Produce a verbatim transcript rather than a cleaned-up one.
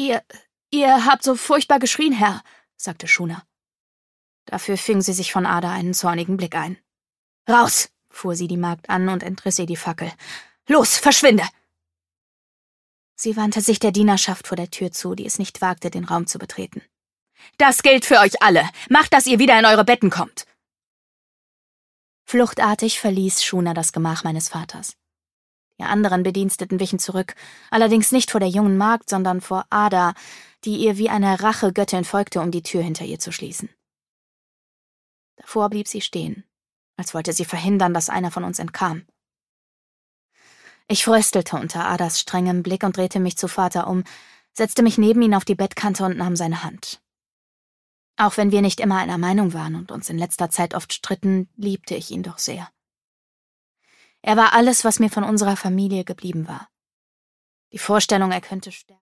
Ihr, ihr habt so furchtbar geschrien, Herr, sagte Shuna. Dafür fing sie sich von Ada einen zornigen Blick ein. »Raus«, fuhr sie die Magd an und entriss ihr die Fackel. »Los, verschwinde!« Sie wandte sich der Dienerschaft vor der Tür zu, die es nicht wagte, den Raum zu betreten. »Das gilt für euch alle! Macht, dass ihr wieder in eure Betten kommt!« Fluchtartig verließ Shuna das Gemach meines Vaters. Die anderen Bediensteten wichen zurück, allerdings nicht vor der jungen Magd, sondern vor Ada, die ihr wie eine Rachegöttin folgte, um die Tür hinter ihr zu schließen. Davor blieb sie stehen, als wollte sie verhindern, dass einer von uns entkam. Ich fröstelte unter Adas strengem Blick und drehte mich zu Vater um, setzte mich neben ihn auf die Bettkante und nahm seine Hand. Auch wenn wir nicht immer einer Meinung waren und uns in letzter Zeit oft stritten, liebte ich ihn doch sehr. Er war alles, was mir von unserer Familie geblieben war. Die Vorstellung, er könnte sterben.